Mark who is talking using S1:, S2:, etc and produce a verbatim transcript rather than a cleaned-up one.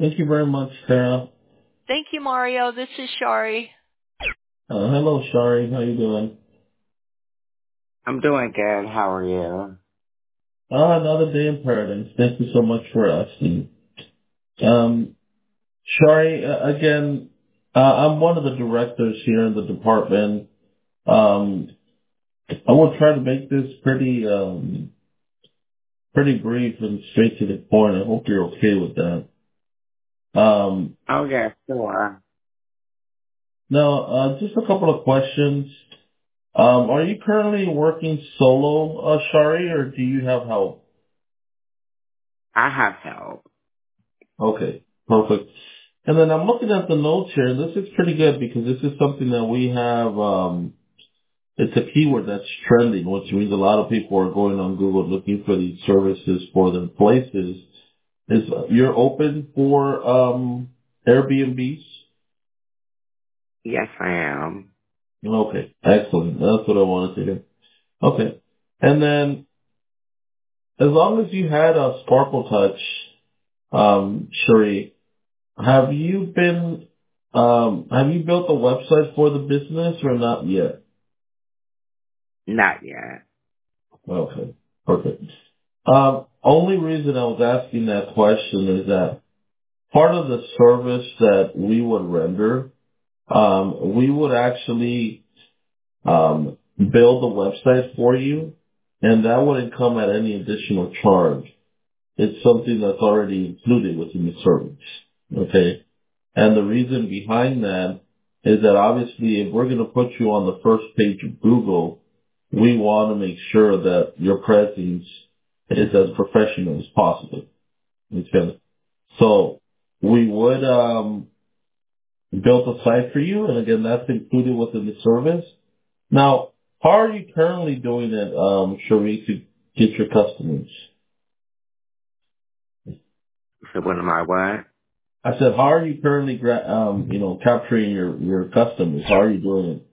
S1: Thank you very much, Sarah.
S2: Thank you, Mario. This is Shari.
S1: Uh, hello, Shari. How you doing?
S3: I'm doing good. How are you?
S1: Uh, another day in paradise. Thank you so much for asking. Um, Shari, uh, again, uh, I'm one of the directors here in the department. Um, I will try to make this pretty, um, pretty brief and straight to the point. I hope you're okay with that. Um,
S3: Oh, yeah, sure.
S1: now, uh, just a couple of questions. Um, are you currently working solo, uh, Shari, or do you have help?
S3: I have help.
S1: Okay, perfect. And then I'm looking at the notes here, and this is pretty good because this is something that we have, um, it's a keyword that's trending, which means a lot of people are going on Google looking for these services for their places. Is uh, you're open for, um, Airbnbs?
S3: Yes, I am.
S1: Okay, excellent. That's what I wanted to hear. Okay. And then as long as you had a Sparkle Touch, um, Sheree, Have you been, um, have you built a website for the business or not yet?
S3: Not yet.
S1: Okay, perfect. Um, only reason I was asking that question is that part of the service that we would render, um, we would actually, um, build a website for you, and that wouldn't come at any additional charge. It's something that's already included within the service. Okay? And the reason behind that is that obviously if we're going to put you on the first page of Google, we want to make sure that your presence is as professional as possible. Okay. So we would um, build a site for you, and again, that's included within the service. Now, how are you currently doing it, um, Sheree, to get your customers?
S3: So what am I what?
S1: I said, how are you currently, gra- um, you know, capturing your, your customers? How are you doing it?